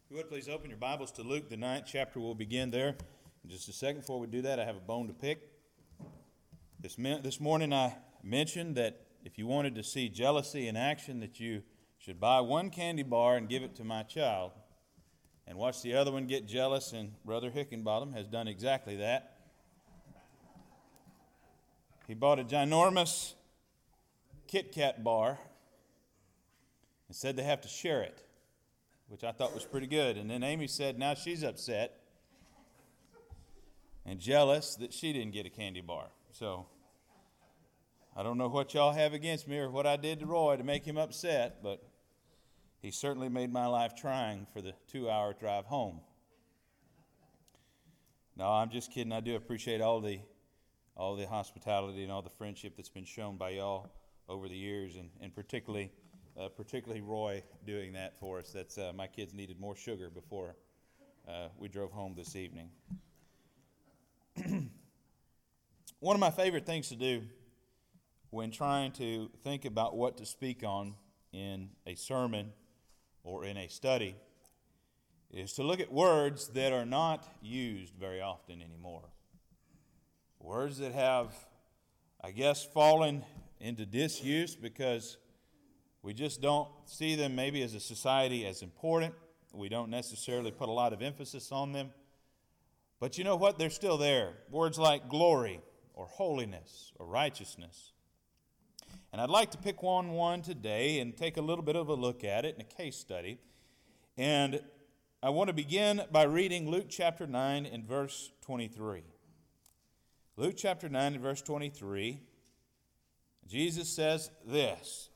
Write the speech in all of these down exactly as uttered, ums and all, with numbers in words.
If you would please open your Bibles to Luke, the ninth chapter. We'll begin there in just a second. Before we do that, I have a bone to pick. This, this morning I mentioned that if you wanted to see jealousy in action, that you should buy one candy bar and give it to my child and watch the other one get jealous, and Brother Hickenbottom has done exactly that. He bought a ginormous Kit Kat bar and said they have to share it, which I thought was pretty good. And then Amy said now she's upset and jealous that she didn't get a candy bar. So I don't know what y'all have against me or what I did to Roy to make him upset, but he certainly made my life trying for the two-hour drive home. No, I'm just kidding. I do appreciate all the all the hospitality and all the friendship that's been shown by y'all over the years, and, and particularly Uh, particularly Roy doing that for us. That's uh, my kids needed more sugar before uh, we drove home this evening. One of my favorite things to do when trying to think about what to speak on in a sermon or in a study is to look at words that are not used very often anymore. Words that have, I guess, fallen into disuse because we just don't see them maybe as a society as important. We don't necessarily put a lot of emphasis on them. But you know what? They're still there. Words like glory or holiness or righteousness. And I'd like to pick one one today and take a little bit of a look at it in a case study. And I want to begin by reading Luke chapter nine and verse twenty-three. Luke chapter nine and verse twenty-three. Jesus says this: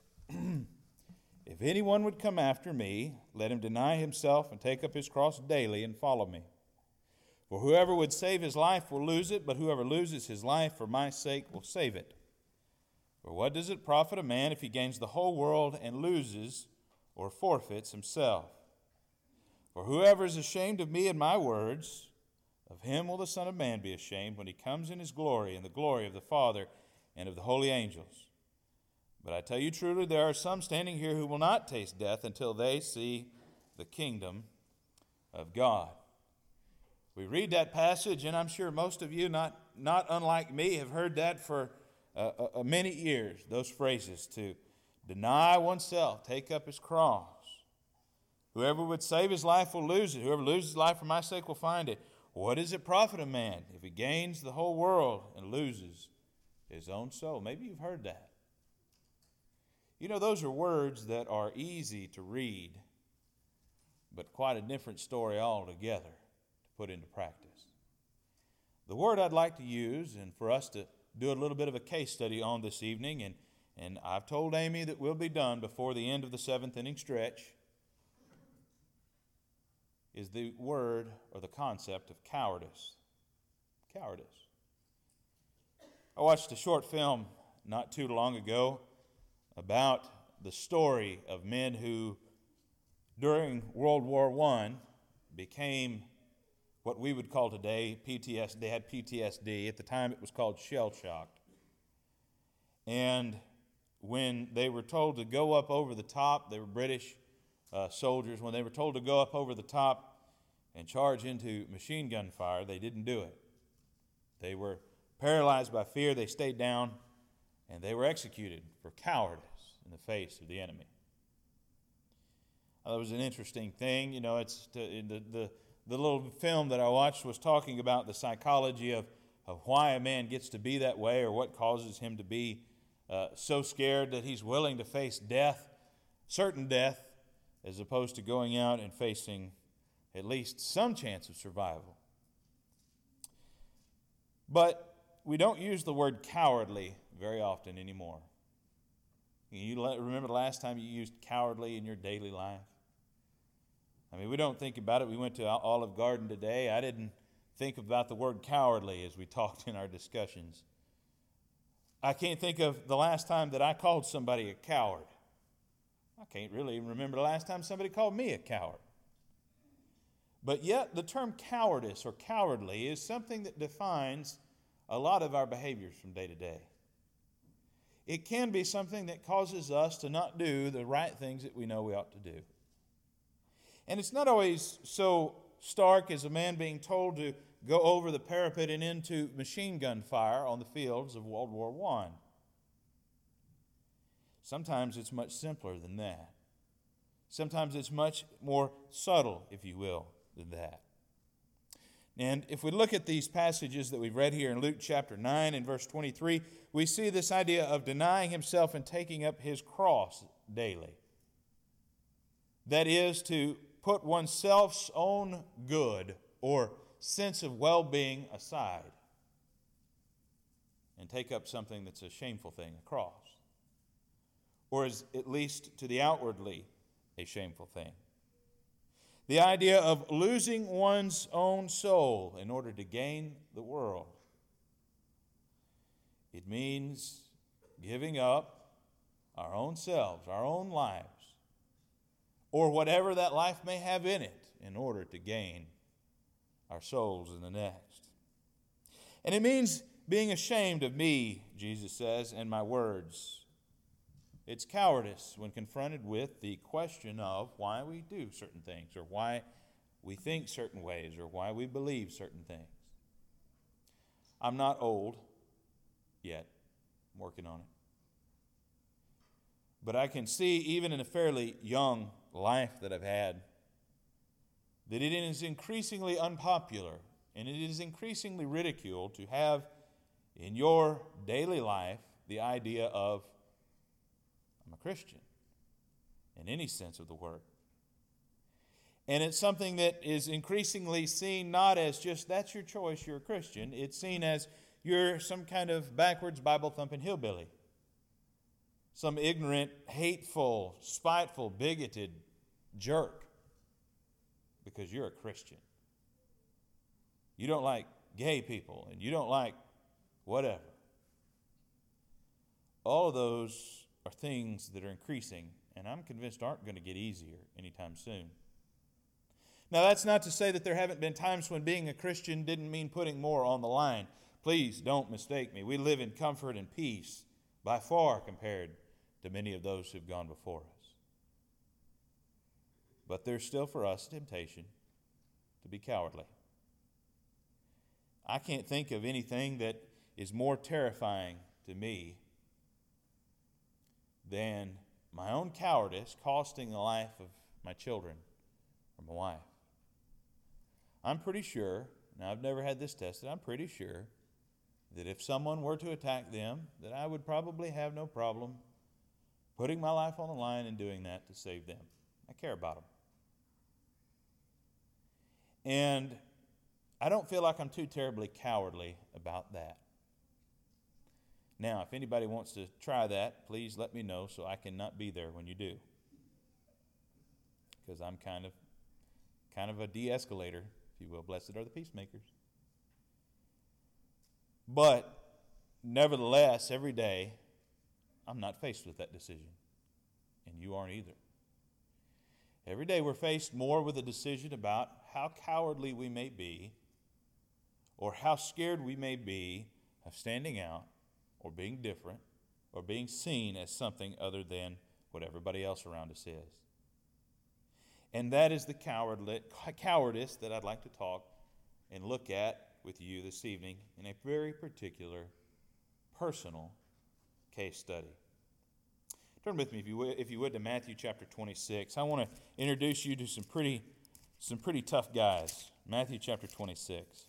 If anyone would come after me, let him deny himself and take up his cross daily and follow me. For whoever would save his life will lose it, but whoever loses his life for my sake will save it. For what does it profit a man if he gains the whole world and loses or forfeits himself? For whoever is ashamed of me and my words, of him will the Son of Man be ashamed when he comes in his glory and the glory of the Father and of the holy angels. But I tell you truly, there are some standing here who will not taste death until they see the kingdom of God. We read that passage, and I'm sure most of you, not, not unlike me, have heard that for uh, uh, many years, those phrases, to deny oneself, take up his cross. Whoever would save his life will lose it. Whoever loses his life for my sake will find it. What does it profit a man if he gains the whole world and loses his own soul? Maybe you've heard that. You know, those are words that are easy to read, but quite a different story altogether to put into practice. The word I'd like to use, and for us to do a little bit of a case study on this evening, and, and I've told Amy that we'll be done before the end of the seventh inning stretch, is the word or the concept of cowardice. Cowardice. I watched a short film not too long ago about the story of men who, during World War One, became what we would call today P T S D. They had P T S D. At the time, it was called shell shock. And when they were told to go up over the top, they were British uh, soldiers. When they were told to go up over the top and charge into machine gun fire, they didn't do it. They were paralyzed by fear. They stayed down. And they were executed for cowardice in the face of the enemy. That was an interesting thing. You know, it's to, the, the the little film that I watched was talking about the psychology of, of why a man gets to be that way, or what causes him to be uh, so scared that he's willing to face death, certain death, as opposed to going out and facing at least some chance of survival. But we don't use the word cowardly very often anymore. You remember the last time you used cowardly in your daily life? I mean, we don't think about it. We went to Olive Garden today. I didn't think about the word cowardly as we talked in our discussions. I can't think of the last time that I called somebody a coward. I can't really even remember the last time somebody called me a coward. But yet the term cowardice or cowardly is something that defines a lot of our behaviors from day to day. It can be something that causes us to not do the right things that we know we ought to do. And it's not always so stark as a man being told to go over the parapet and into machine gun fire on the fields of World War One. Sometimes it's much simpler than that. Sometimes it's much more subtle, if you will, than that. And if we look at these passages that we've read here in Luke chapter nine and verse twenty-three, we see this idea of denying himself and taking up his cross daily. That is to put oneself's own good or sense of well-being aside and take up something that's a shameful thing, a cross, or is at least to the outwardly a shameful thing. The idea of losing one's own soul in order to gain the world. It means giving up our own selves, our own lives, or whatever that life may have in it in order to gain our souls in the next. And it means being ashamed of me, Jesus says, and my words. It's cowardice when confronted with the question of why we do certain things, or why we think certain ways, or why we believe certain things. I'm not old yet. I'm working on it. But I can see, even in a fairly young life that I've had, that it is increasingly unpopular and it is increasingly ridiculed to have in your daily life the idea of, I'm a Christian, in any sense of the word. And it's something that is increasingly seen not as just, that's your choice, you're a Christian. It's seen as you're some kind of backwards Bible-thumping hillbilly. Some ignorant, hateful, spiteful, bigoted jerk because you're a Christian. You don't like gay people and you don't like whatever. All of those are things that are increasing, and I'm convinced aren't going to get easier anytime soon. Now, that's not to say that there haven't been times when being a Christian didn't mean putting more on the line. Please don't mistake me. We live in comfort and peace by far compared to many of those who've gone before us. But there's still for us temptation to be cowardly. I can't think of anything that is more terrifying to me than my own cowardice costing the life of my children or my wife. I'm pretty sure, now I've never had this tested, I'm pretty sure that if someone were to attack them, that I would probably have no problem putting my life on the line and doing that to save them. I care about them. And I don't feel like I'm too terribly cowardly about that. Now, if anybody wants to try that, please let me know so I can not be there when you do. Because I'm kind of, kind of a de-escalator, if you will. Blessed are the peacemakers. But nevertheless, every day, I'm not faced with that decision. And you aren't either. Every day we're faced more with a decision about how cowardly we may be, or how scared we may be of standing out, or being different, or being seen as something other than what everybody else around us is. And that is the cowardly, cowardice that I'd like to talk and look at with you this evening in a very particular, personal case study. Turn with me, if you would, if you would, to Matthew chapter twenty-six. I want to introduce you to some pretty, some pretty tough guys. Matthew chapter twenty-six.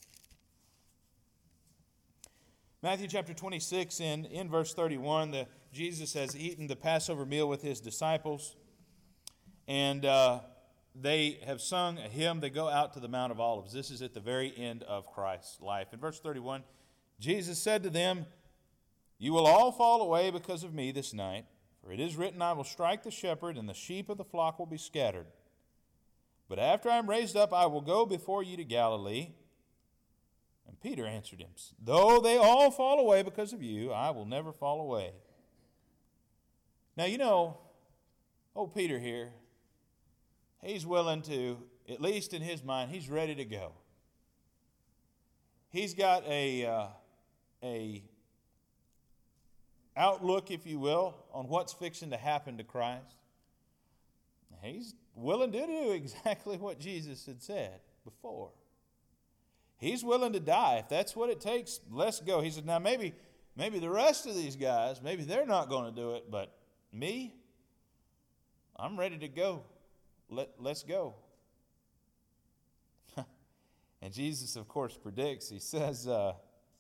Matthew chapter twenty-six, in, in verse thirty-one, the, Jesus has eaten the Passover meal with his disciples, and uh, they have sung a hymn. They go out to the Mount of Olives. This is at the very end of Christ's life. In verse thirty-one, Jesus said to them, "You will all fall away because of me this night. For it is written, I will strike the shepherd, and the sheep of the flock will be scattered. But after I am raised up, I will go before you to Galilee." And Peter answered him, "Though they all fall away because of you, I will never fall away." Now, you know, old Peter here, he's willing to, at least in his mind, he's ready to go. He's got a, uh, a outlook, if you will, on what's fixing to happen to Christ. He's willing to do exactly what Jesus had said before. He's willing to die. If that's what it takes, let's go. He said, now maybe, maybe the rest of these guys, maybe they're not going to do it, but me, I'm ready to go. Let, let's go. And Jesus, of course, predicts. He says, uh,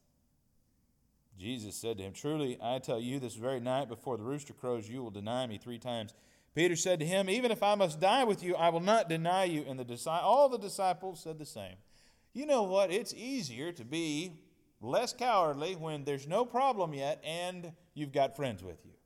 Jesus said to him, truly, I tell you, this very night before the rooster crows, you will deny me three times. Peter said to him, even if I must die with you, I will not deny you. And the all the disciples said the same. You know what? It's easier to be less cowardly when there's no problem yet and you've got friends with you.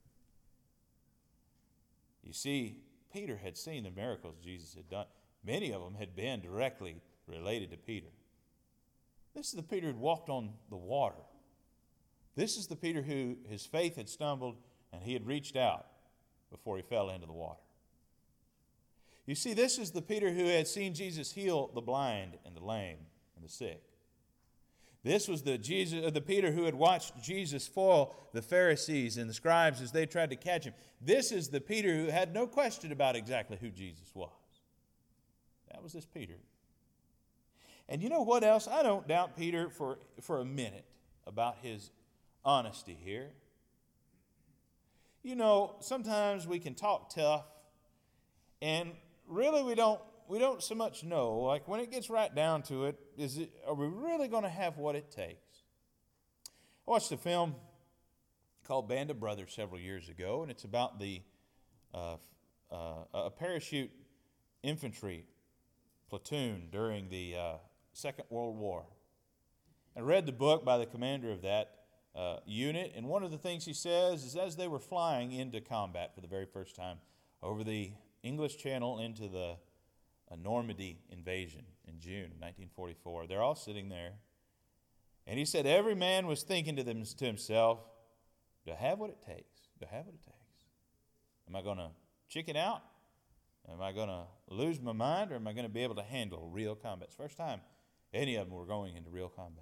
You see, Peter had seen the miracles Jesus had done. Many of them had been directly related to Peter. This is the Peter who had walked on the water. This is the Peter who his faith had stumbled and he had reached out before he fell into the water. You see, this is the Peter who had seen Jesus heal the blind and the lame and the sick. This was the Jesus, uh, the Peter who had watched Jesus foil the Pharisees and the scribes as they tried to catch him. This is the Peter who had no question about exactly who Jesus was. That was this Peter. And you know what else? I don't doubt Peter for, for a minute about his honesty here. You know, sometimes we can talk tough, and really we don't we don't so much know. Like when it gets right down to it, is it are we really going to have what it takes? I watched a film called Band of Brothers several years ago, and it's about the uh, uh, a parachute infantry platoon during the uh, Second World War. I read the book by the commander of that Uh, unit, and one of the things he says is as they were flying into combat for the very first time over the English Channel into the uh, Normandy invasion in June of nineteen forty-four, they're all sitting there, and he said every man was thinking to, them, to himself, do I have what it takes? Do I have what it takes? Am I going to chicken out? Am I going to lose my mind, or am I going to be able to handle real combat? It's the first time any of them were going into real combat.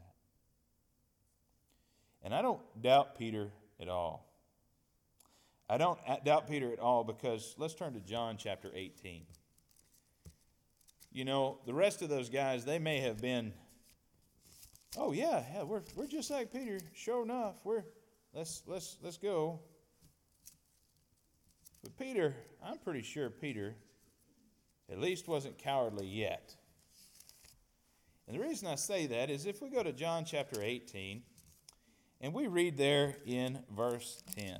And I don't doubt Peter at all. I don't doubt Peter at all because let's turn to John chapter eighteen. You know, the rest of those guys, they may have been, oh yeah, yeah, we're we're just like Peter, sure enough. We're let's let's let's go. But Peter, I'm pretty sure Peter at least wasn't cowardly yet. And the reason I say that is if we go to John chapter eighteen, and we read there in verse ten.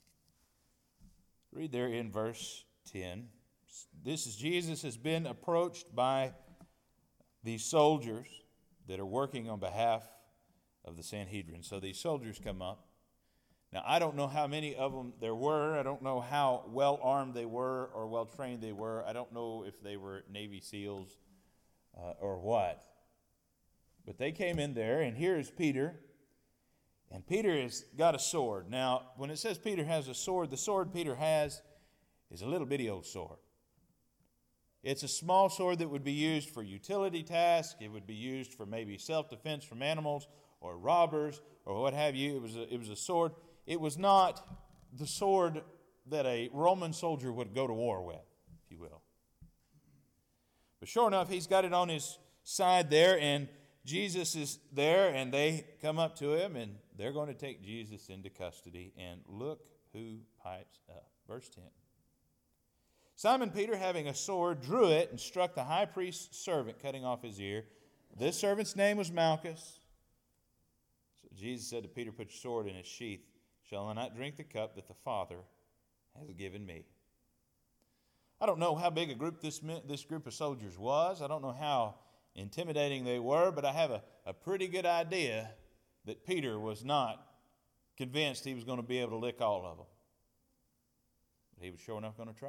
Read there in verse ten. This is Jesus has been approached by these soldiers that are working on behalf of the Sanhedrin. So these soldiers come up. Now, I don't know how many of them there were. I don't know how well armed they were or well trained they were. I don't know if they were Navy SEALs uh, or what. But they came in there, and here is Peter. And Peter has got a sword. Now, when it says Peter has a sword, the sword Peter has is a little bitty old sword. It's a small sword that would be used for utility tasks. It would be used for maybe self-defense from animals or robbers or what have you. It was a, it was a sword. It was not the sword that a Roman soldier would go to war with, if you will. But sure enough, he's got it on his side there, and Jesus is there, and they come up to him, and they're going to take Jesus into custody. And look who pipes up. Verse ten. Simon Peter, having a sword, drew it and struck the high priest's servant, cutting off his ear. This servant's name was Malchus. So Jesus said to Peter, put your sword in its sheath. Shall I not drink the cup that the Father has given me? I don't know how big a group this, this group of soldiers was. I don't know how intimidating they were, but I have a, a pretty good idea that Peter was not convinced he was going to be able to lick all of them. But he was sure enough going to try.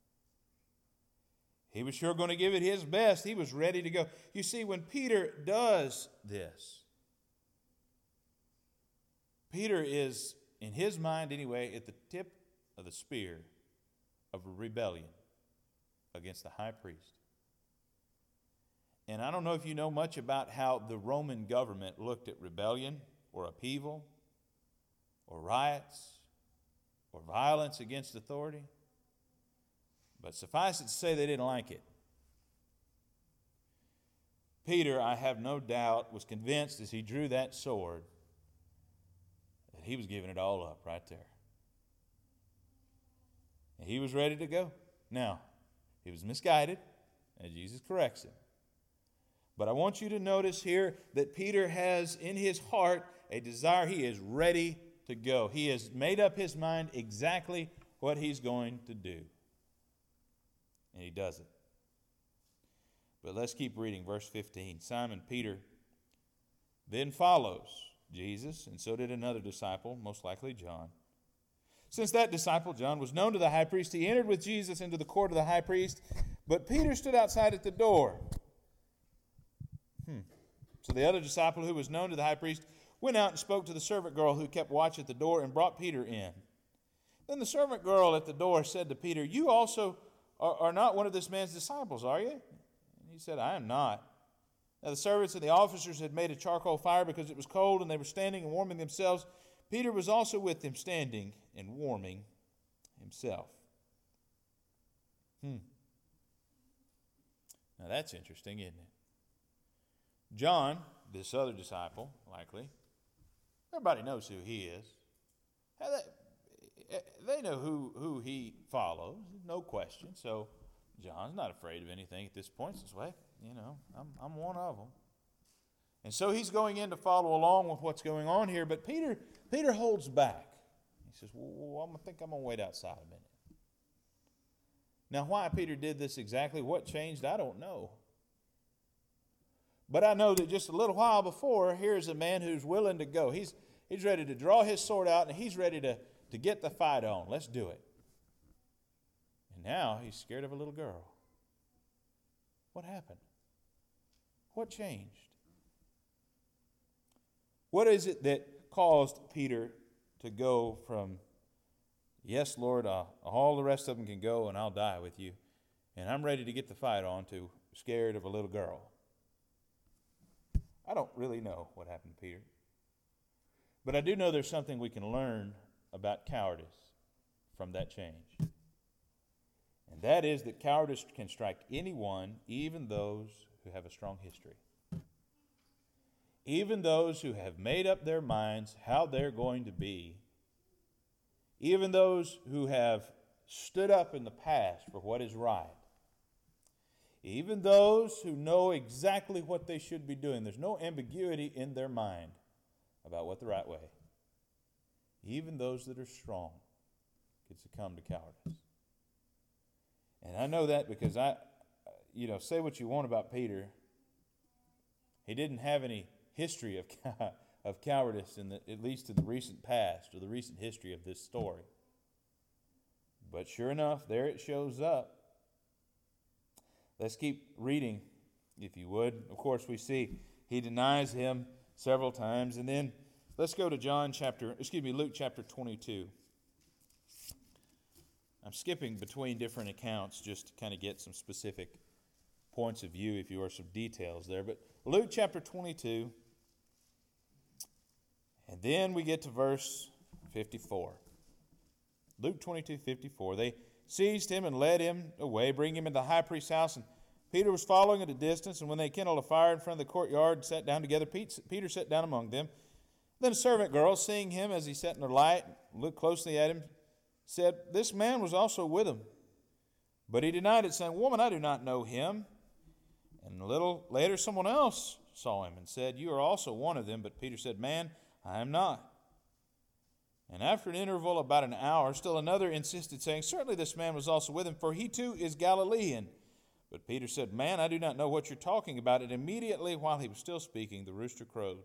He was sure going to give it his best. He was ready to go. You see, when Peter does this, Peter is, in his mind anyway, at the tip of the spear of a rebellion against the high priest. And I don't know if you know much about how the Roman government looked at rebellion or upheaval or riots or violence against authority. But suffice it to say, they didn't like it. Peter, I have no doubt, was convinced as he drew that sword that he was giving it all up right there. And he was ready to go. Now, he was misguided, and Jesus corrects him. But I want you to notice here that Peter has in his heart a desire. He is ready to go. He has made up his mind exactly what he's going to do. And he does it. But let's keep reading verse fifteen. Simon Peter then follows Jesus, and so did another disciple, most likely John. Since that disciple, John, was known to the high priest, he entered with Jesus into the court of the high priest, but Peter stood outside at the door. Hmm. So the other disciple who was known to the high priest went out and spoke to the servant girl who kept watch at the door and brought Peter in. Then the servant girl at the door said to Peter, "You also are, are not one of this man's disciples, are you?" He said, "I am not." Now the servants and the officers had made a charcoal fire because it was cold, and they were standing and warming themselves. Peter was also with them, standing and warming himself. Hmm. Now that's interesting, isn't it? John, this other disciple, likely, everybody knows who he is. They know who, who he follows, no question. So John's not afraid of anything at this point. He says, well, you know, I'm, I'm one of them. And so he's going in to follow along with what's going on here. But Peter, Peter holds back. He says, well, I think I'm going to wait outside a minute. Now, why Peter did this exactly, what changed, I don't know. But I know that just a little while before, here's a man who's willing to go. He's, he's ready to draw his sword out, and he's ready to, to get the fight on. Let's do it. And now he's scared of a little girl. What happened? What changed? What is it that caused Peter to go from, yes, Lord, uh, all the rest of them can go and I'll die with you, and I'm ready to get the fight on, to scared of a little girl? I don't really know what happened to Peter. But I do know there's something we can learn about cowardice from that change. And that is that cowardice can strike anyone, even those who have a strong history. Even those who have made up their minds how they're going to be. Even those who have stood up in the past for what is right. Even those who know exactly what they should be doing. There's no ambiguity in their mind about what the right way. Even those that are strong can succumb to cowardice. And I know that because I, you know, say what you want about Peter. He didn't have any history of of cowardice, in the, at least in the recent past or the recent history of this story. But sure enough, there it shows up. Let's keep reading, if you would. Of course, we see he denies him several times. And then let's go to John chapter, excuse me, Luke chapter twenty-two. I'm skipping between different accounts just to kind of get some specific points of view, if you will, some details there. But Luke chapter twenty-two, and then we get to verse fifty-four. Luke twenty-two, fifty-four. They seized him and led him away, bringing him into the high priest's house. And Peter was following at a distance. And when they kindled a fire in front of the courtyard and sat down together, Peter sat down among them. Then a servant girl, seeing him as he sat in the light, looked closely at him, said, "This man was also with him." But he denied it, saying, "Woman, I do not know him." And a little later someone else saw him and said, "You are also one of them." But Peter said, "Man, I am not." And after an interval of about an hour, still another insisted, saying, "Certainly this man was also with him, for he too is Galilean." But Peter said, "Man, I do not know what you're talking about." And immediately while he was still speaking, the rooster crowed.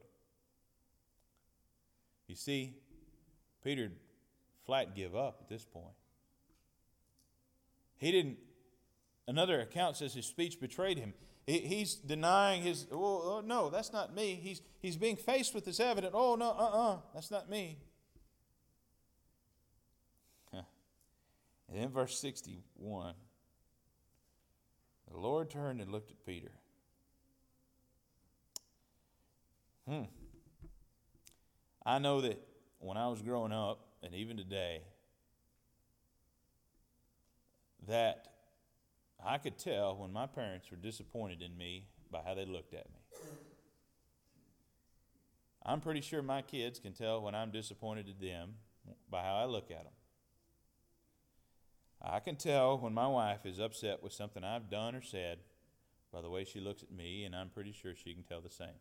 You see, Peter flat give up at this point. He didn't, another account says his speech betrayed him. He, he's denying his, oh, oh, no, that's not me. He's, he's being faced with this evidence. Oh, no, uh-uh, that's not me. And then verse sixty-one, the Lord turned and looked at Peter. Hmm. I know that when I was growing up, and even today, that I could tell when my parents were disappointed in me by how they looked at me. I'm pretty sure my kids can tell when I'm disappointed in them by how I look at them. I can tell when my wife is upset with something I've done or said by the way she looks at me, and I'm pretty sure she can tell the same.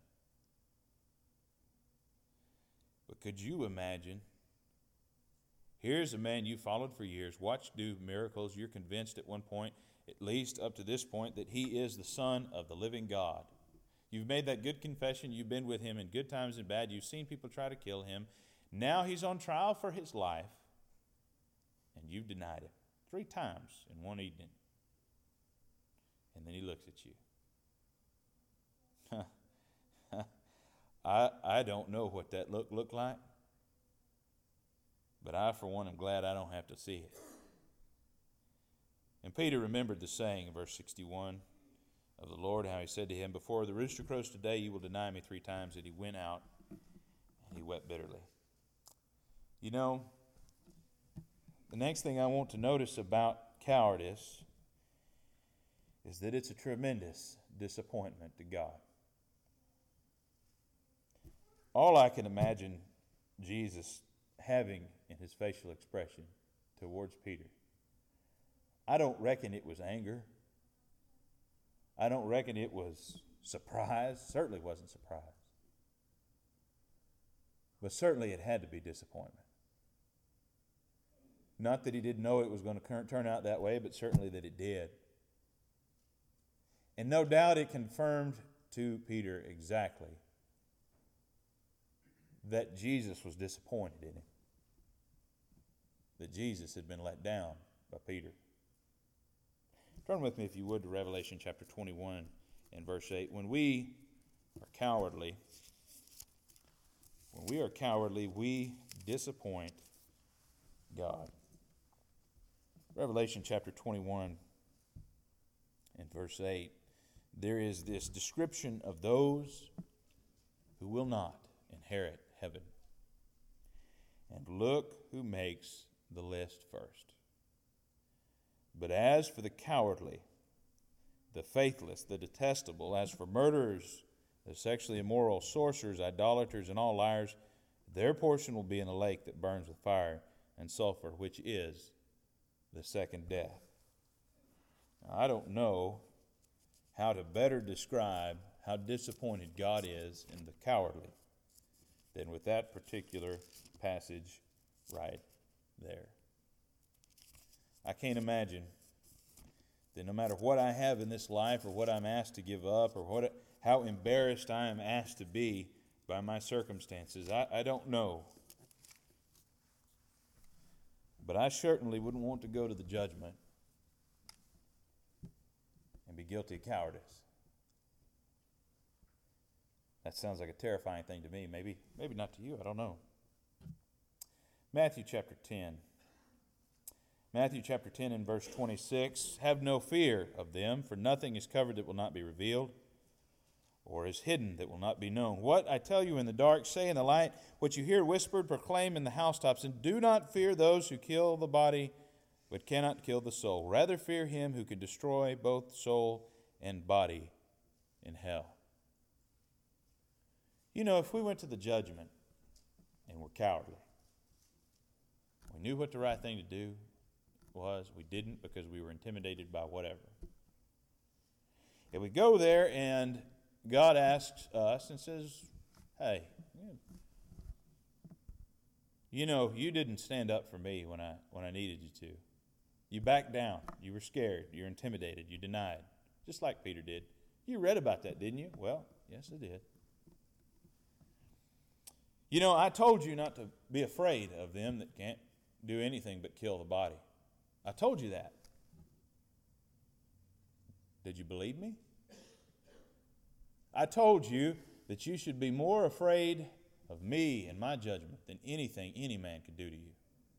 But could you imagine? Here's a man you followed for years, watched do miracles. You're convinced at one point, at least up to this point, that he is the Son of the living God. You've made that good confession. You've been with him in good times and bad. You've seen people try to kill him. Now he's on trial for his life, and you've denied him three times in one evening. And then he looks at you. I, I don't know what that look looked like, but I, for one, am glad I don't have to see it. And Peter remembered the saying in verse sixty-one of the Lord, how he said to him, before the rooster crows today, you will deny me three times. And he went out and he wept bitterly. You know, the next thing I want to notice about cowardice is that it's a tremendous disappointment to God. All I can imagine Jesus having in his facial expression towards Peter, I don't reckon it was anger. I don't reckon it was surprise. Certainly wasn't surprise. But certainly it had to be disappointment. Not that he didn't know it was going to turn out that way, but certainly that it did. And no doubt it confirmed to Peter exactly that Jesus was disappointed in him. That Jesus had been let down by Peter. Turn with me, if you would, to Revelation chapter twenty-one and verse eight. When we are cowardly, when we are cowardly, we disappoint God. Revelation chapter twenty-one and verse eight. There is this description of those who will not inherit heaven. And look who makes the list first. But as for the cowardly, the faithless, the detestable, as for murderers, the sexually immoral, sorcerers, idolaters, and all liars, their portion will be in a lake that burns with fire and sulfur, which is the second death. Now, I don't know how to better describe how disappointed God is in the cowardly than with that particular passage right there. I can't imagine that no matter what I have in this life or what I'm asked to give up or what, how embarrassed I am asked to be by my circumstances, I, I don't know. But I certainly wouldn't want to go to the judgment and be guilty of cowardice. That sounds like a terrifying thing to me. Maybe, maybe not to you. I don't know. Matthew chapter ten. Matthew chapter ten and verse twenty-six. Have no fear of them, for nothing is covered that will not be revealed, or is hidden that will not be known. What I tell you in the dark, say in the light. What you hear whispered, proclaim in the housetops. And do not fear those who kill the body, but cannot kill the soul. Rather fear him who can destroy both soul and body in hell. You know, if we went to the judgment and were cowardly, we knew what the right thing to do was, we didn't because we were intimidated by whatever. If we go there and God asks us and says, hey, you know, you didn't stand up for me when I when I needed you to. You backed down. You were scared. You're intimidated. You denied, just like Peter did. You read about that, didn't you? Well, yes, I did. You know, I told you not to be afraid of them that can't do anything but kill the body. I told you that. Did you believe me? I told you that you should be more afraid of me and my judgment than anything any man could do to you.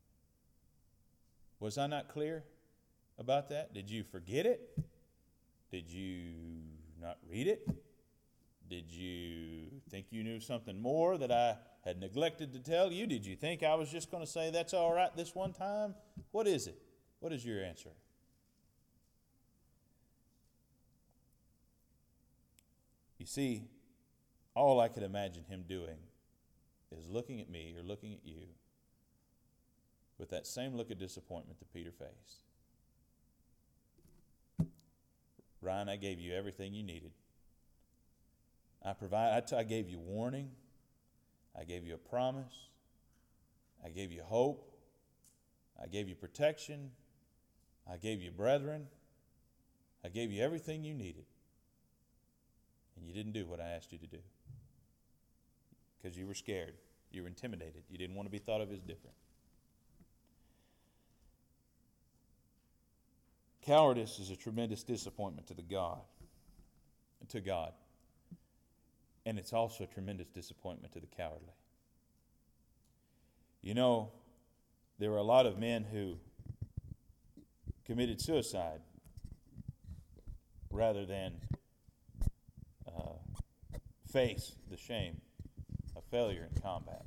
Was I not clear about that? Did you forget it? Did you not read it? Did you think you knew something more that I had neglected to tell you? Did you think I was just going to say, that's all right this one time? What is it? What is your answer? You see, all I could imagine him doing is looking at me or looking at you with that same look of disappointment that Peter faced. Ryan, I gave you everything you needed. I provide. I, t- I gave you warning. I gave you a promise. I gave you hope. I gave you protection. I gave you brethren. I gave you everything you needed. And you didn't do what I asked you to do. Because you were scared. You were intimidated. You didn't want to be thought of as different. Cowardice is a tremendous disappointment to the God, to God. And it's also a tremendous disappointment to the cowardly. You know, there were a lot of men who committed suicide rather than uh, face the shame of failure in combat.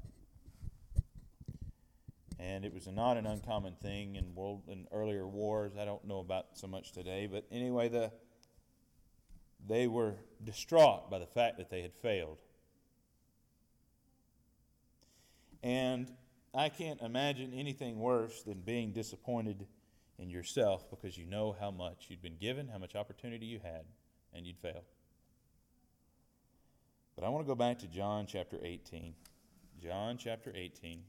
And it was not an uncommon thing in world in earlier wars. I don't know about so much today, but anyway, the they were distraught by the fact that they had failed. And I can't imagine anything worse than being disappointed in yourself because you know how much you'd been given, how much opportunity you had, and you'd failed. But I want to go back to John chapter eighteen. John chapter eighteen.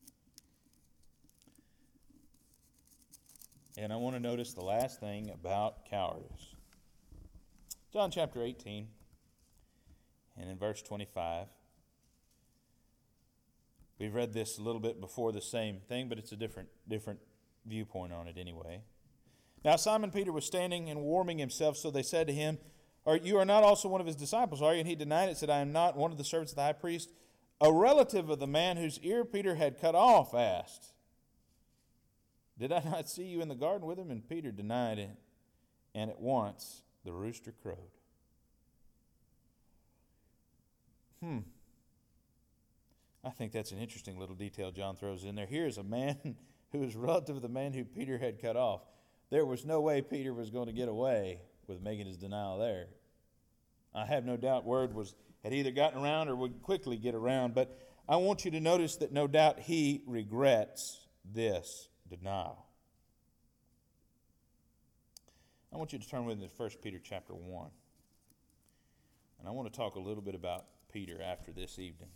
And I want to notice the last thing about cowardice. John chapter eighteen, and in verse twenty-five. We've read this a little bit before, the same thing, but it's a different different viewpoint on it anyway. Now Simon Peter was standing and warming himself, so they said to him, "Are you are not also one of his disciples, are you?" And he denied it, said, "I am not." One of the servants of the high priest, a relative of the man whose ear Peter had cut off, asked, "Did I not see you in the garden with him?" And Peter denied it, and at once the rooster crowed. Hmm. I think that's an interesting little detail John throws in there. Here's a man who is relative to the man who Peter had cut off. There was no way Peter was going to get away with making his denial there. I have no doubt word was had either gotten around or would quickly get around, but I want you to notice that no doubt he regrets this denial. I want you to turn with me to First Peter chapter one. And I want to talk a little bit about Peter after this evening.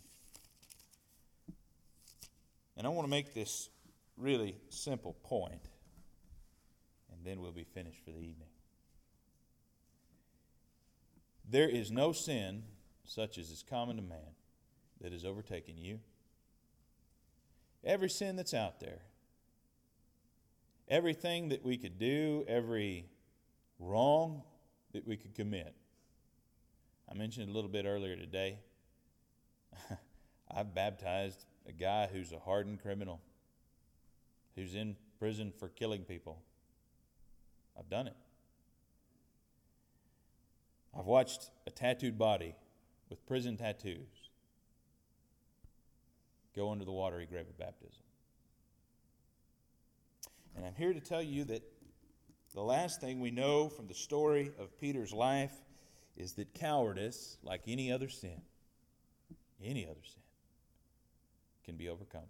And I want to make this really simple point, and then we'll be finished for the evening. There is no sin such as is common to man that has overtaken you. Every sin that's out there, everything that we could do, every wrong that we could commit. I mentioned a little bit earlier today, I've baptized a guy who's a hardened criminal, who's in prison for killing people. I've done it. I've watched a tattooed body with prison tattoos go under the watery grave of baptism. And I'm here to tell you that the last thing we know from the story of Peter's life is that cowardice, like any other sin, any other sin, can be overcome.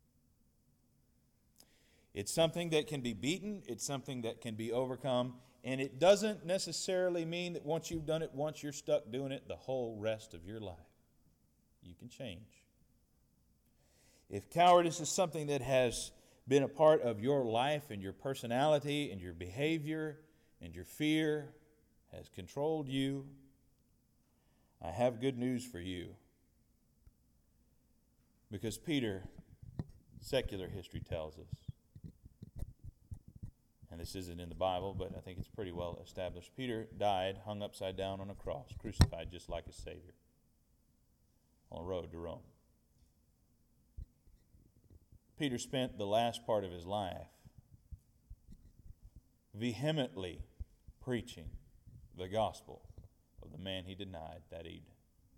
It's something that can be beaten. It's something that can be overcome. And it doesn't necessarily mean that once you've done it once, you're stuck doing it the whole rest of your life. You can change. If cowardice is something that has been a part of your life and your personality and your behavior and your fear has controlled you, I have good news for you. Because Peter, secular history tells us, and this isn't in the Bible, but I think it's pretty well established, Peter died hung upside down on a cross, crucified just like a Savior, on the road to Rome. Peter spent the last part of his life vehemently preaching the gospel of the man he denied that evening.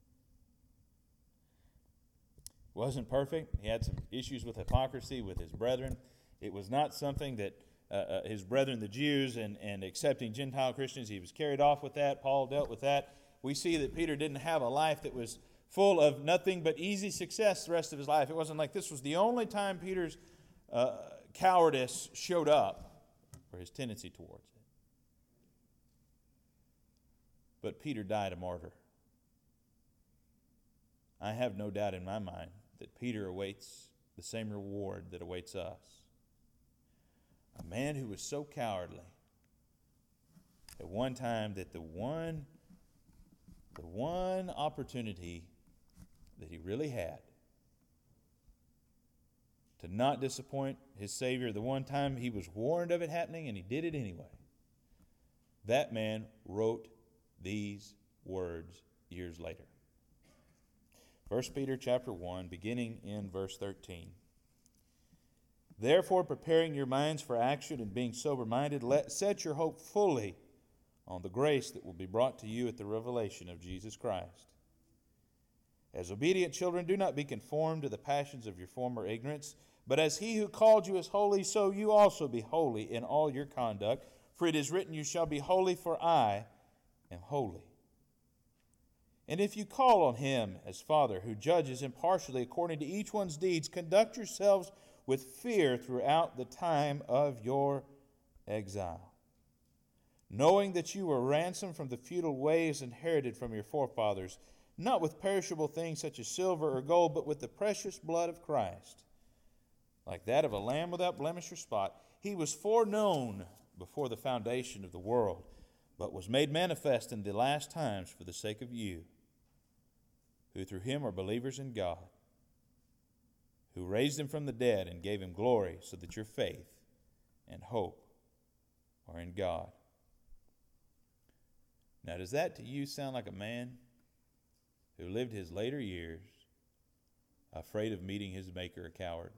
Wasn't perfect. He had some issues with hypocrisy with his brethren. It was not something that uh, uh, his brethren, the Jews, and, and accepting Gentile Christians, he was carried off with that. Paul dealt with that. we see that Peter didn't have a life that was full of nothing but easy success the rest of his life. It wasn't like this was the only time Peter's uh, cowardice showed up, or his tendency towards it. But Peter died a martyr. I have no doubt in my mind that Peter awaits the same reward that awaits us. A man who was so cowardly at one time that the one, the one opportunity that he really had to not disappoint his Savior, the one time he was warned of it happening and he did it anyway, that man wrote these words years later. First Peter chapter one, beginning in verse thirteen. Therefore, preparing your minds for action and being sober-minded, let set your hope fully on the grace that will be brought to you at the revelation of Jesus Christ. As obedient children, do not be conformed to the passions of your former ignorance, but as he who called you is holy, so you also be holy in all your conduct. For it is written, you shall be holy, for I am holy. And if you call on him as Father, who judges impartially according to each one's deeds, conduct yourselves with fear throughout the time of your exile, knowing that you were ransomed from the futile ways inherited from your forefathers, not with perishable things such as silver or gold, but with the precious blood of Christ, like that of a lamb without blemish or spot. He was foreknown before the foundation of the world, but was made manifest in the last times for the sake of you, who through him are believers in God, who raised him from the dead and gave him glory, so that your faith and hope are in God. Now, does that to you sound like a man who lived his later years afraid of meeting his Maker, a coward?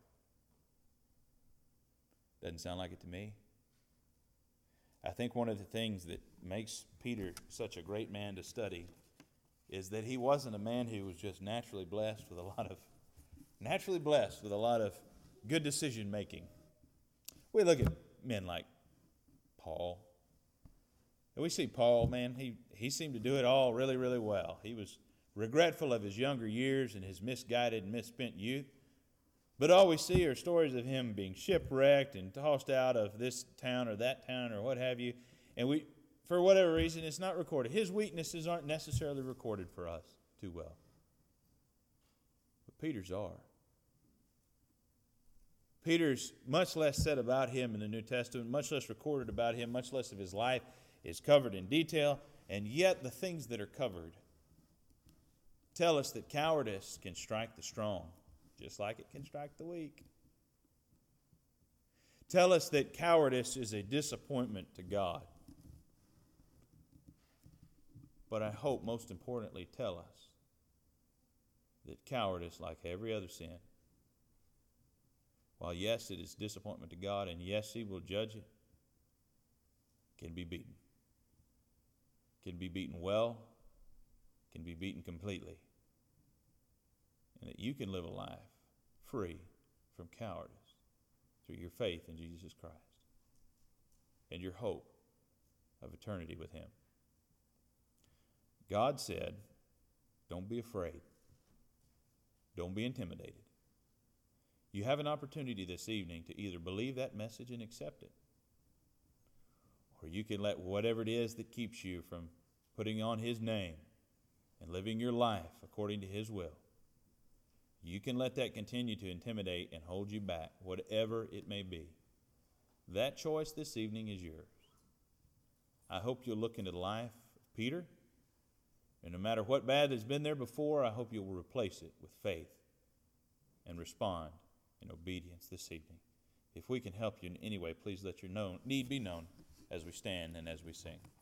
Doesn't sound like it to me. I think one of the things that makes Peter such a great man to study is that he wasn't a man who was just naturally blessed with a lot of naturally blessed with a lot of good decision making. We look at men like Paul. And we see Paul, man, he, he seemed to do it all really, really well. He was regretful of his younger years and his misguided and misspent youth. But all we see are stories of him being shipwrecked and tossed out of this town or that town or what have you. And we, for whatever reason, it's not recorded. His weaknesses aren't necessarily recorded for us too well. But Peter's are. Peter's much less said about him in the New Testament, much less recorded about him, much less of his life is covered in detail, and yet the things that are covered tell us that cowardice can strike the strong, just like it can strike the weak. Tell us that cowardice is a disappointment to God. But I hope, most importantly, tell us that cowardice, like every other sin, while yes, it is disappointment to God, and yes, he will judge it, can be beaten. Can be beaten well, can be beaten completely. And that you can live a life free from cowardice through your faith in Jesus Christ and your hope of eternity with him. God said, don't be afraid. Don't be intimidated. You have an opportunity this evening to either believe that message and accept it, or you can let whatever it is that keeps you from putting on his name and living your life according to his will, you can let that continue to intimidate and hold you back, whatever it may be. That choice this evening is yours. I hope you'll look into the life of Peter, and no matter what bad has been there before, I hope you'll replace it with faith and respond in obedience this evening. If we can help you in any way, please let your known, need be known as we stand and as we sing.